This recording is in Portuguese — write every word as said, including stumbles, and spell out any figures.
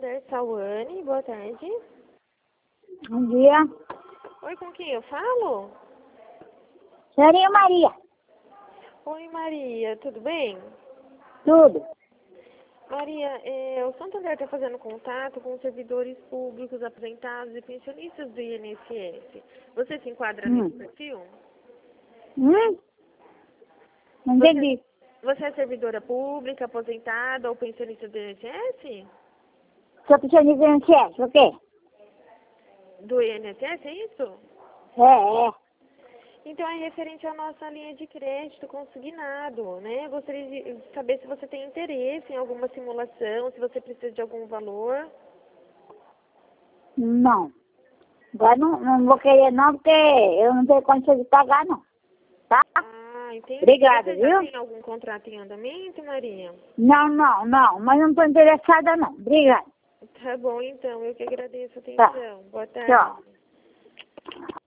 certo, Sawane, boa tarde. Bom dia. Oi, com quem eu falo? Senhorinha Maria. Oi, Maria, tudo bem? Tudo. Maria, é, o Santander está fazendo contato com servidores públicos aposentados e pensionistas do I N S S. Você se enquadra Hum. nesse perfil? Hum? Não Você, entendi. você é servidora pública, aposentada ou pensionista do I N S S? Sou pensionista do I N S S, o quê? Do I N S S, é isso? É, é. Então é referente à nossa linha de crédito consignado, né? Gostaria de saber se você tem interesse em alguma simulação, se você precisa de algum valor. Não. Agora não, não vou querer não, porque eu não tenho condição de pagar, não. Tá? Ah, entendi. Obrigada, Você já viu? tem algum contrato em andamento, Maria? Não, não, não. Mas não estou interessada, não. Obrigada. Tá bom, então. Eu que agradeço a Tá. atenção. Boa tarde. Tchau.